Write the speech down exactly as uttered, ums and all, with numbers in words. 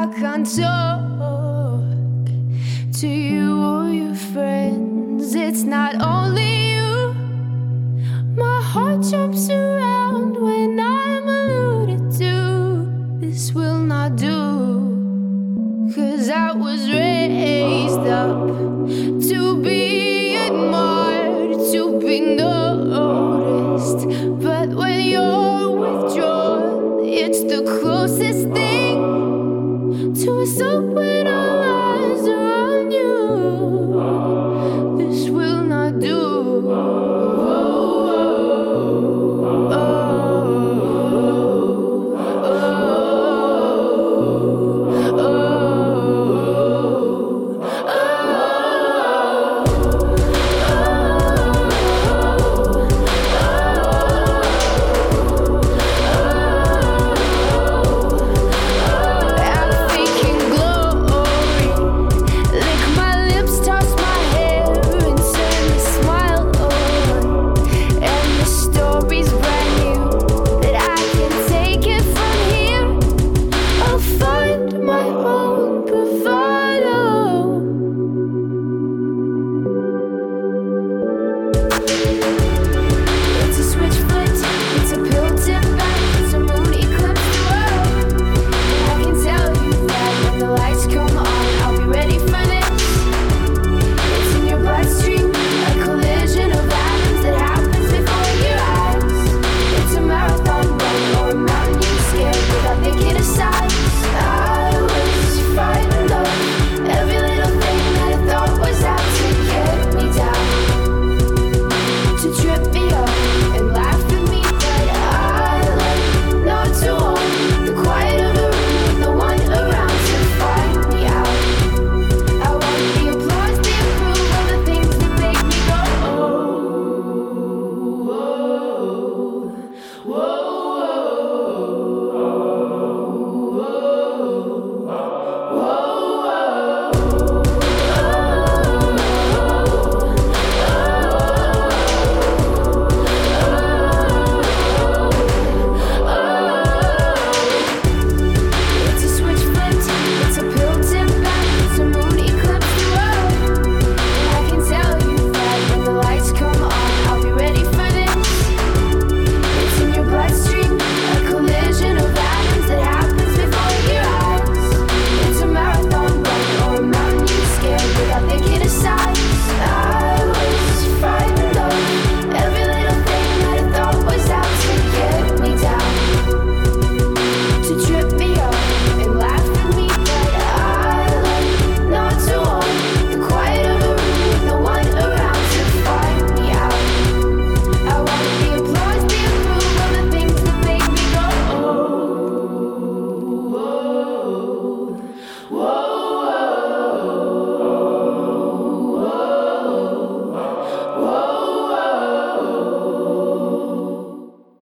can't talk to you or your friends. It's not only you. My heart jumps around when I'm alluded to. This will not do, 'cause I was raised up to be admired, to be noticed. But when you're withdrawn, it's the closest thing to a soul.